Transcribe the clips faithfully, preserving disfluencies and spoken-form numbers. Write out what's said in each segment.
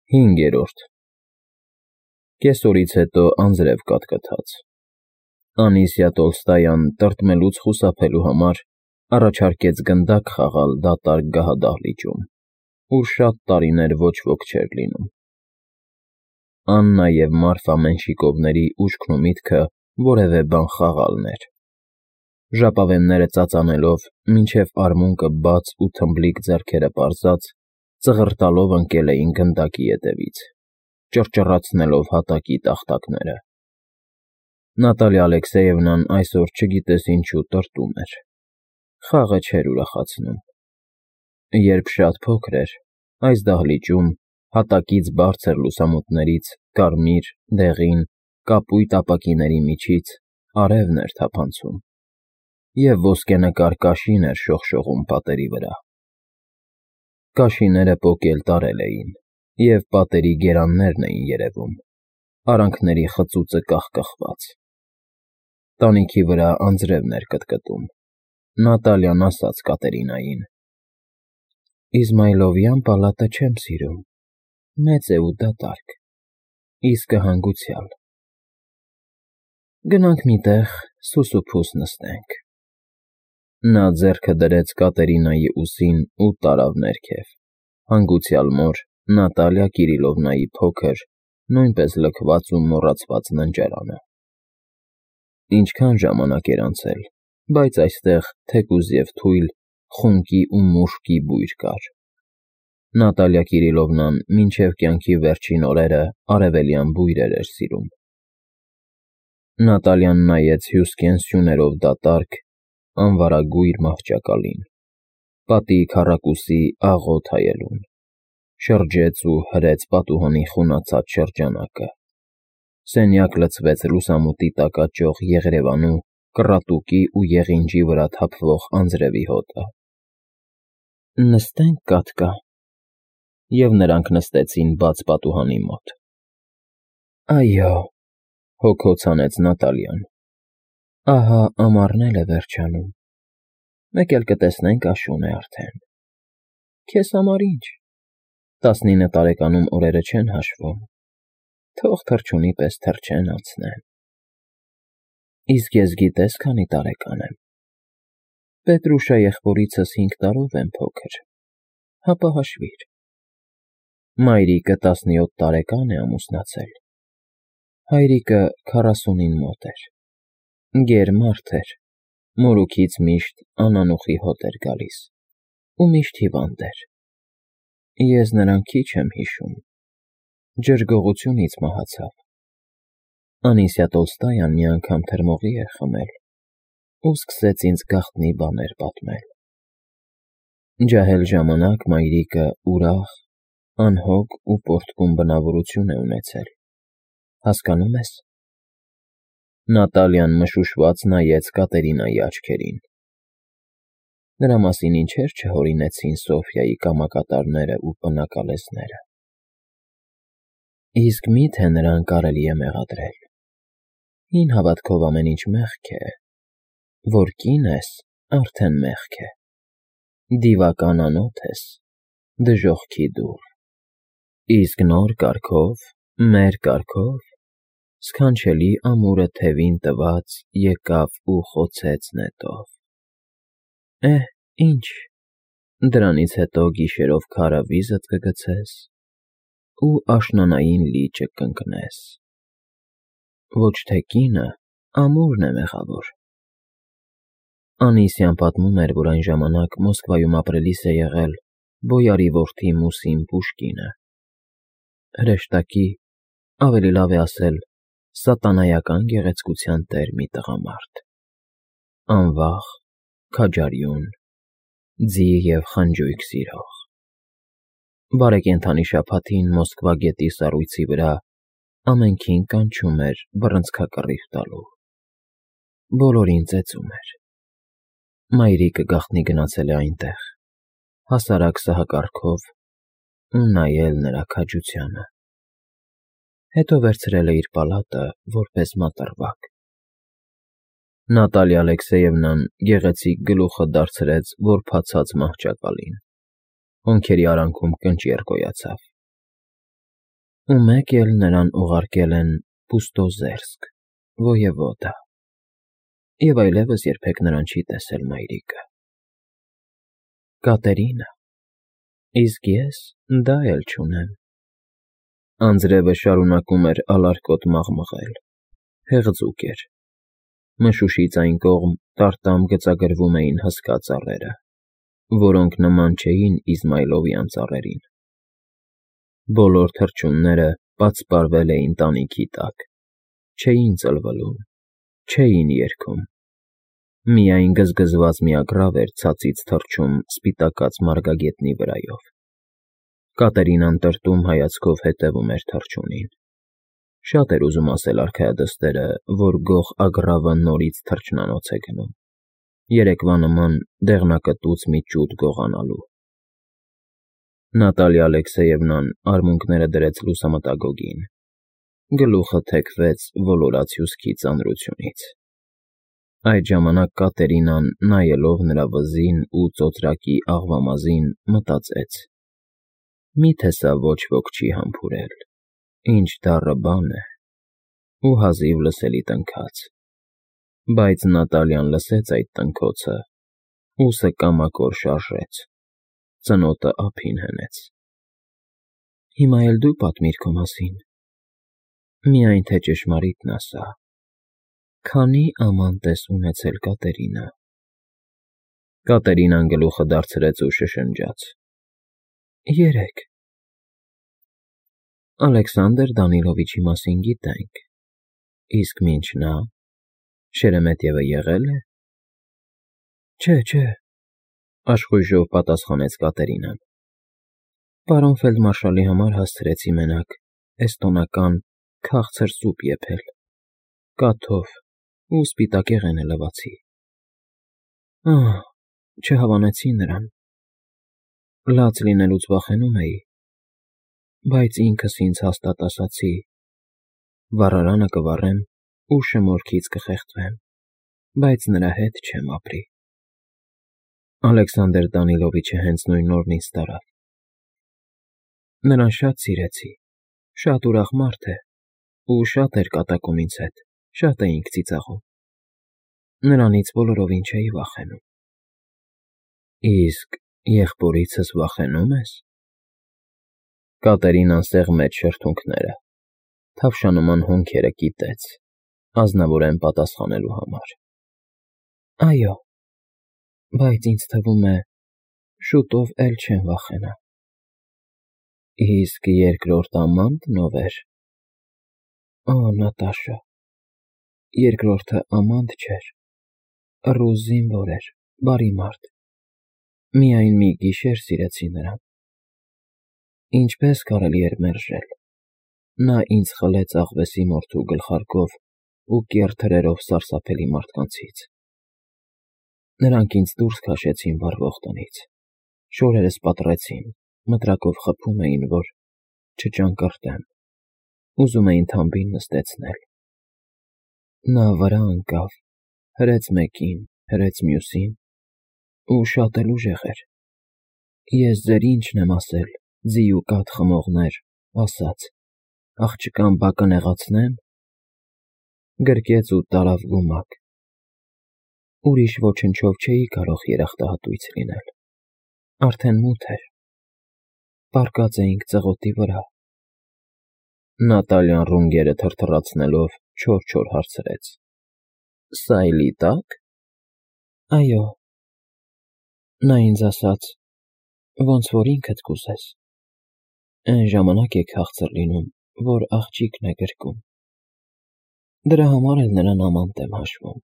Հինգերորդ Կեսօրից հետո անձրև կաթկթաց։ Անիսիա Տոլստոյան տրտմելուց խուսափելու համար առաջարկեց գնդակ խաղալ դատարկ գահադահլիճում, ուր շատ տարիներ ոչ ոք չէր լինում։ Աննա և Մարֆա Մենշիկովների ուշքն ու միտքը որևէ բան խաղալն էր։ Ժապավենները ծածանելով, մինչև արմունկը բաց ու թմբլիկ ձեռքերը պարզած, ծղրտալով ընկել էին գնդակի ետևից, ճռճռացնելով հատակի տախտակները։ Նատալիա Ալեքսեևնան այսօր չգիտես ինչու տրտում էր։ Խաղը չէր ուրախացնում։ Երբ շատ փոքր էր, այս դահլիճում, հատակից բարձր լուսամուտներից, կարմիր, դեղին, կապույտ ապակիների միջից արևն էր թափանցում, և ոսկենկար կաշին էր շողշողում պատերի վրա։ Կաշիները պոկել տարել էին, և պատերի գերաններն էին երևում, արանքների խծուծը կախկխված։ Տանիքի վրա անձրևն էր կտկտում։ Նատալիան ասաց Կատերինային. «Իզմայլովյան պալատը չեմ սիրում, մեծ է ու դատարկ, իսկը հանգուցյալ։ Գնանք մի տեղ սուսուփուս նստենք»։ Նա ձեռքը դրեց Կատերինայի ուսին ու տարավ ներքև, հանգուցյալ մոր Նատալիա Կիրիլովնայի փոքր, նույնպես լքված ու մոռացված ննջարանը։ Ինչքան ժամանակ էր անցել, բայց այստեղ թեկուզ և թույլ, խունկի ու մուշկի բույր կար։ Նատալիա Կիրիլովնան մինչև կյանքի վերջին օրերը արևելյան բույրեր էր սիրում։ Նատալիան նայեց հյուսկեն սյուներով դատարկ, անվարագույր մահճակալին, պատի քառակուսի աղոտ հայելուն, շրջեց ու հրեց պատուհանի խունացած շրջանակը։ Սենյակ լցվեց լուսամուտի տակ աճող եղրևանու, կռատուկի ու եղինջի վրա թափվող անձրևի հոտը։ «Նստենք, Կատկա»։ Եվ նրանք նստեցին բաց պատուհանի մոտ։ «Այո», հոգոց հանեց Նատալիան, «ահա ամառն էլ է վերջանում, մեկ էլ կտեսնենք աշուն է արդեն։ Քեզ համար ինչ, տասնինը տարեկանում օրերը չեն հաշվում, թող թռչունի պես թռչեն անցնեն։ Իսկ ես գիտե՞ս քանի տարեկան եմ։ Պետրուշա եղբորիցս հինգ տարով եմ փոքր, հապա հաշվիր։ Մայրիկը տասնյոթ տարեկան է ամուսնացել, հայրիկը քառասունին մոտ էր, գեր մարդ էր, մորուքից միշտ անանուխի հոտ էր գալիս ու միշտ հիվանդ էր։ Ես նրան քիչ եմ հիշում, ջրգողությունից մահացավ։ Անիսիա Տոլստոյան մի անգամ թրմողի էր խմել ու սկսեց ինձ գաղտնի բաներ պատմել։ Ջահել ժամանակ մայրիկը ուրախ, անհոգ ու պոռթկում բնավորություն է ունեցել, հասկանո՞ւմ ես»։ Նատալիան մշուշված նայեց Կատերինայի աչքերին։ Նրա մասին ինչեր չհորինեցին Սոֆյայի կամակատարները ու պնակալեզները։ Իսկ մի՞թե նրան կարելի է մեղադրել։ Հին հավատքով ամեն ինչ մեղք է, որ կին ես, արդեն մեղք է, դիվական անոթ ես, դժոխքի դուռ։ Իսկ նոր կարգով, մեր կարգով, սքանչելի ամուրը թևին տված եկավ ու խոցեց նետով։ Էհ, ինչ, դրանից հետո գիշերով քարը վիզդ կգցես ու աշնանային լիճը կընկնես։ Ոչ թե կինը, ամուրն է մեղավոր։ Անիսիան պատմում էր, որ այն ժամանակ Մոսկվայում ապրելիս է եղել բոյարի որդի Մուսին Պուշկինը, հրեշտակի, ավելի լավ է ասել, սատանայական գեղեցկության տեր մի տղամարդ, անվախ, քաջարյուն, ձի և խնջույք սիրող։ Բարեկենդանի շաբաթին Մոսկվա գետի սառույցի վրա ամենքին կանչում էր բռնցքակռիվ տալու։ Բոլորին ծեծում էր։ Մայրիկը գաղտնի գնացել է այնտեղ, հասարակ սահակարգով ու նայել նրա քաջությանը։ Հետո վերցրել է իր պալատը որպես մատրվակ։ Նատալիա Ալեքսեևնան գեղեցիկ գլուխը դարձրեց որբացած մահճակալին, հոնքերի արանքում կնճիռ գոյացավ։ ու մեկ էլ նրան ուղարկել են Պուստոզերսկ, ոևոդա, և այլևս երբեք նրան չի տեսել մայրիկը։ Կատերինա, իսկ ես դա էլ չունեմ։ Անձրևը շարունակում էր ալարկոտ մաղմղել, հեղձուկ էր, մշուշից այն կողմ տարտամ գծագրվում էին հսկա ծառերը, որոնք նման չէին Իզմայլովյան ծառերին։ Բոլոր թռչունները պատսպարվել էին տանիքի տակ, չէին ծլվլում, չէին երգում, միայն գզգզված մի ագռավ էր ցածից թռչում սպիտակած մարգագետնի վրայով։ Կատերինան տրտում հայացքով հետևում էր թռչունին։ Շատ էր ուզում ասել արքայադստերը, որ գող ագռավը նորից թռչնանոց է գնում, երեկվա նման դեղնակտուց մի ճուտ գողանալու։ Նատալիա Ալեքսեևնան արմունկները դրեց լուսամտագոգին, գլուխը թեքվեց ոլորած հյուսքի ծանրությունից։ Այդ ժամանակ Կատերինան, նայելով նրա վզին ու ծոծրակի աղվամազին, մտածեց. «Միթե սա ոչ ոք չի համբուրել, ինչ դառը բան է», ու հազիվ լսելի տնքաց։ Բայց Նատալիան լսեց այդ տնքոցը, ուսը կամակոր շարժեց, ծնոտը ափին հենեց։ «Հիմա էլ դու պատմիր քո մասին, միայն թե ճշմարիտն ասա, քանի՞ ամանտ ես ունեցել, Կատերինա»։ Կատերինան գլուխը դարձրեց ու շշնջաց. «Երեք»։ Ալեքսանդր Դանիլովիչի մասին գիտենք, իսկ մինչ նա, Շերեմետյևը եղե՞լ է։ Չէ, չէ, աշխույժով պատասխանեց Կատերինան։ Պարոն ֆելդմարշալի համար հասցրեցի մենակ էստոնական քաղցր սուպ եփել, կաթով ու սպիտակեղենը լվացի։ Ահ, չհավանեցի նրան։ Լաց լինելուց վախենում էի, բայց ինքս ինձ հաստատ ասացի. վառարանը կվառեմ ու շմորքից կխեղդվեմ, բայց նրա հետ չեմ ապրի։ Ալեքսանդր Դանիլովիչը հենց նույն օրն ինձ տարավ։ Նրան շատ սիրեցի, շատ ուրախ մարդ է, ու շատ էր կատակում ինձ հետ, շատ էինք ծիծաղում։ Նրանից բոլորովին չէի վախենում։ Իսկ եղբորիցս վախենո՞ւմ ես։ Կատերինան սեղմեց շրթունքները, թավշանման հոնքերը կիտեց, ազնվորեն պատասխանելու համար։ Այո, բայց ինձ թվում է, շուտով էլ չեմ վախենա։ Իսկ երկրորդ ամանտն ով էր։ Օ, Նատաշա, երկրորդը ամանտ չէր, ռուս զինվոր էր, բարի մարդ։ Միայն մի գիշեր սիրեցի նրան։ Ինչպես կարելի էր մերժել։ Նա ինձ խլեց աղվեսի մորթու գլխարկով ու կեռ թրերով սարսափելի մարդկանցից։ Նրանք ինձ դուրս քաշեցին վառվող տնից, շորերս պատռեցին, մտրակով խփում էին, որ չճանկռտեմ, ուզում էին թամբին նստեցնել։ Նա վրա ընկավ, հրեց մեկին, հրեց մյուսին, ու շատ էլ ուժեղ էր։ Ես ձեր ինչն եմ ասել, ձի ու կաթ խմողներ, ասաց. աղջկան բակը նեղացնեմ։ Գրկեց ու տարավ գումակ։ Ուրիշ ոչնչով չէի կարող երախտահատույց լինել։ Արդեն մութ էր։ Պառկած էինք ծղոտի վրա։ Նատալիան ռունգերը թրթռացնելով չոր-չոր հարցրեց. Սայլի տա՞կ։ Այո։ Նա ինձ ասաց. ոնց որ ինքդ կուզես։ Այն ժամանակ է քաղցր լինում, որ աղջիկն է գրկում։ Դրա համար էլ նրան ամանտ եմ հաշվում։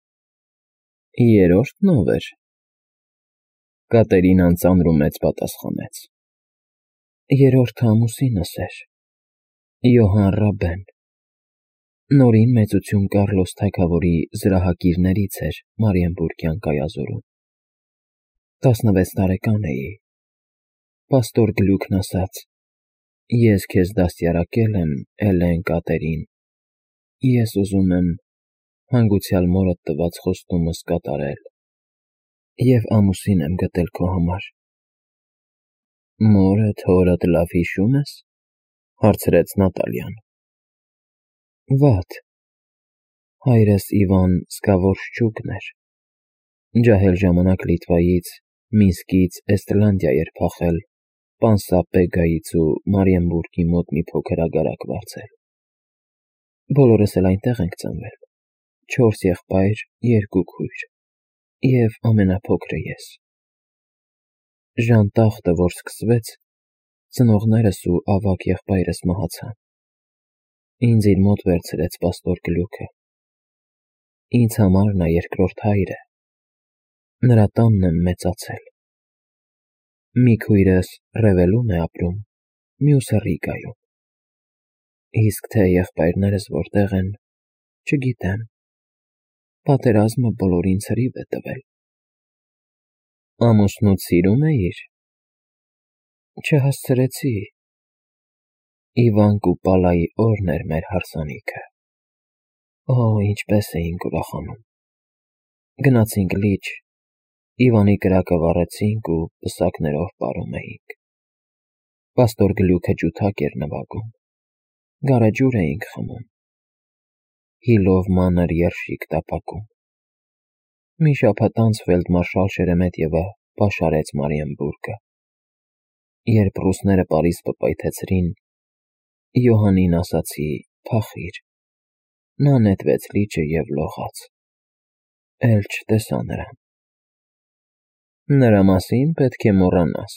Երրորդն ով էր։ Կատերինան ծանրումեծ պատասխանեց. Երրորդը ամուսինս էր, Յոհան Ռաբեն։ Նորին մեծություն Կառլոս թագավորի զրահակիրներից էր Մարիենբուրգյան կայազորում։ Տասնվեց տարեկան էի։ Պաստոր Գլյուքն ասաց. ես քեզ դաստիարակել եմ, Էլեն Կատերին, ես ուզում եմ հանգուցյալ մորդ տված խոստումս կատարել և ամուսին եմ գտել քո համար։ Մորդ հորդ լավ հիշո՞ւմ ես։ հարցրեց Նատալյան։ Վատ։ Հայրս Իվան Սկավորշչուկն էր։ Ջահել ժամանակ Լիտվայից, Մինսկից Էստլանդիա էր փախել, Պանսապեգայից ու Մարիենբուրգի մոտ մի փոքր ագարակ վարձել։ Բոլորս էլ այնտեղ ենք ծնվել, չորս եղբայր, երկու քույր, և ամենափոքրը ես։ Ժանտախտը, որ սկսվեց, ծնողներս ու ավագ եղբայրս մահացան։ Ինձ իր մոտ վերցրեց պաստոր Գլուքը։ Ինձ համար նա երկրորդ հայր է։ Նրա տանն եմ մեծացել։ Մի քույրս Ռևելում է ապրում, մյուսը Ռիգայում։ Իսկ թե եղբայրներս որտեղ են, չգիտեմ։ Պատերազմը բոլորին ցրիվ է տվել։ Ամուսնուդ սիրում էիր։ Չհասցրեցի։ Իվան Կուպալայի օրն էր մեր հարսանիքը։ Օ, ինչպես էինք ուրախանում։ Գնացինք լիճ, Իվանի կրակը վառեցինք ու պսակներով պարում էինք։ Պաստոր Գլուքը ջութակ էր նվագում։ Գարեջուր էինք խմում։ Հիլով մանր երշիկ տապակում։ Մի շաբաթ անց ֆելդմարշալ Շերեմետյևը պաշարեց Մարիենբուրգը։ Երբ ռուսները Պարիզ պպայթեցրին, Յոհանին ասացի փախիր։ Նա նետվեց լիճը և լողաց։ Էլ չտեսա նրան։ Նրա մասին պետք է մոռանաս։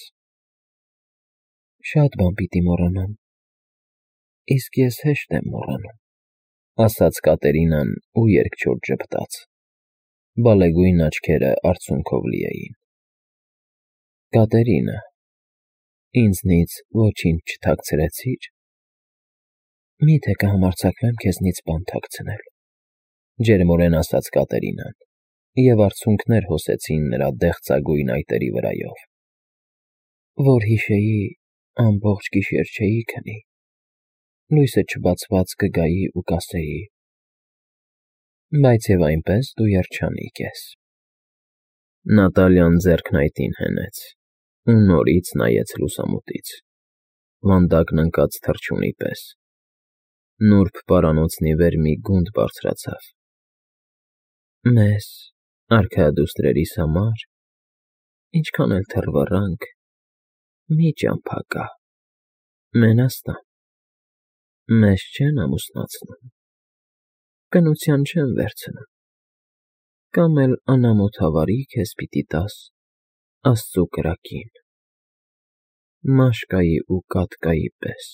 Շատ բան պիտի մոռանամ։ Իսկ ես հեշտ եմ մոռանում, ասաց Կատերինան ու երկչոտ ժպտաց։ Բալեգույն աչքերը արցունքով լի էին։ Կատերինա, ինձնից ոչինչ չթաքցրեցի՞ր։ Մի՞թե կհամարձակվեմ քեզնից բան թաքցնել, ջերմորեն ասաց Կատերինան, և արցունքներ հոսեցին նրա դեղցագույն այտերի վրայով։ Որ հիշեի, ամբողջ գիշեր չէի քնի, լույսը չբացված կգայի ու կասեի. բայց և այնպես դու երջանիկ ես։ Նատալյան ձեռքն այտին հենեց ու նորից նայեց լուսամուտից, վանդակն ընկած թռչունի պես։ Նուրբ պարանոցն ի վեր մի գունդ բարձրացավ։ Մեզ, արքայադուստրերիս համար, ինչքան էլ թռվռանք, մի ճամփա կա, մենաստան։ Մեզ չեն ամուսնացնում, կնության չեն վերցնում, կամ էլ անամոթ ավարի քեզ պիտի տաս Աստծու կրակին, մաշկայի ու կատկայի պես։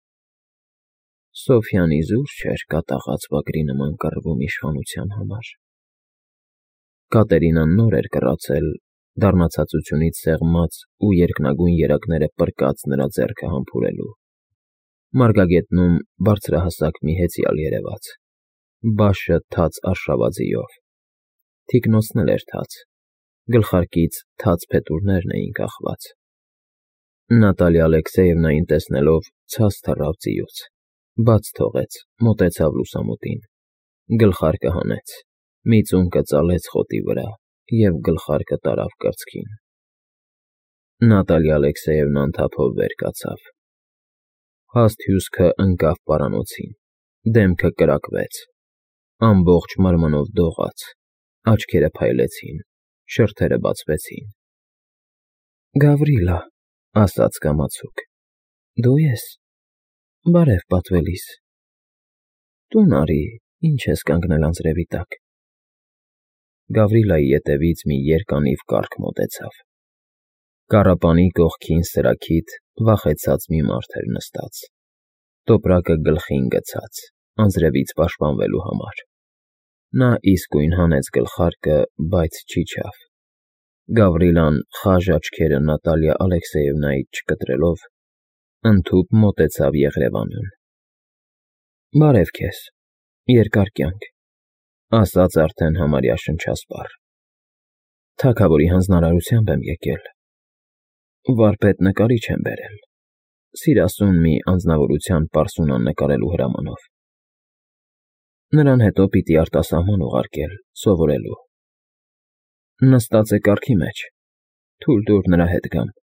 Սոֆյան իզուր չէր կատաղած վագրի նման կռվում իշխանության համար։ Կատերինան նոր էր կռացել, դառնացածությունից սեղմած ու երկնագույն երակները պրկած նրա ձեռքը համբուրելու։ Մարգագետնում բարձրահասակ մի հեծյալ երևաց, բաշը թաց արշավաձիով։ Թիկնոցն էլ էր թաց, գլխարկից թաց փետուրներն էին կախված։ Նատալիա Ալեքսեևնային տեսնելով ցած թռավ ձիուց, բաց թողեց, մոտեցավ լուսամուտին, գլխարկը հանեց, մի ծունկը ծալեց խոտի վրա և գլխարկը տարավ կրծքին։ Նատալիա Ալեքսեևնան թափով վեր կացավ։ Հաստ հյուսքը ընկավ պարանոցին, դեմքը կրակվեց, ամբողջ մարմնով դողաց, աչքերը փայլեցին, շրթերը բացվեցին։ Գավրիլա, ասաց կամացուկ, դու ես։ Բարև պատվելիս։ Տուն արի, ինչ ես կանգնել անձրևի տակ։ Գավրիլայի ետևից մի երկանիվ կառք մոտեցավ։ Կառապանի կողքին սրաքիթ վախեցած մի մարդ էր նստած, տոպրակը գլխին գցած, անձրևից պաշտպանվելու համար։ Նա իսկույն հանեց գլխարկը, բայց չիջավ։ Գավրիլան խաժ աչքերը Նատալիա Ալեքսեևնայից չկտրելով, ընդհուպ մոտեցավ Եղրևանուն։ Բարև քեզ, երկար կյանք, ասաց արդեն համարյա շնչասպառ։ Թագավորի հանձնարարությամբ եմ եկել։ Վարպետ նկարիչ եմ բերել, սիրասուն մի անձնավորության պարսունան նկարելու հրամանով։ Նրան հետո պիտի արտասահման ուղարկել, սովորելու։ Նստած է կառքի մեջ, թույլ տուր նրա հետ գամ։